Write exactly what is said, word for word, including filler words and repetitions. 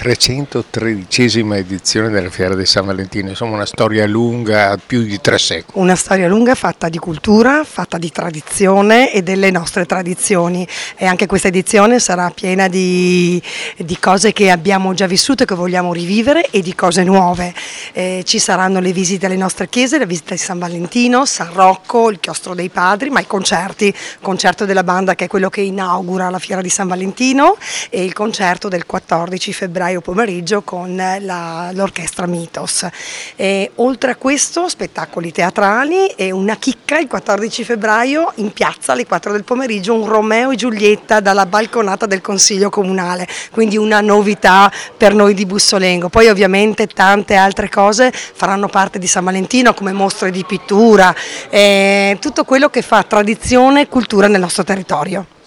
trecentotredicesima edizione della Fiera di San Valentino, insomma una storia lunga, più di tre secoli. Una storia lunga fatta di cultura, fatta di tradizione e delle nostre tradizioni, e anche questa edizione sarà piena di, di cose che abbiamo già vissuto e che vogliamo rivivere e di cose nuove. Eh, ci saranno le visite alle nostre chiese, la visita di San Valentino, San Rocco, il chiostro dei padri, ma i concerti, il concerto della banda che è quello che inaugura la Fiera di San Valentino e il concerto del quattordici febbraio pomeriggio con la, l'orchestra Mitos. E, oltre a questo, spettacoli teatrali e una chicca il quattordici febbraio in piazza alle quattro del pomeriggio, un Romeo e Giulietta dalla balconata del Consiglio Comunale, quindi una novità per noi di Bussolengo. Poi ovviamente tante altre cose faranno parte di San Valentino, come mostre di pittura, eh, tutto quello che fa tradizione e cultura nel nostro territorio.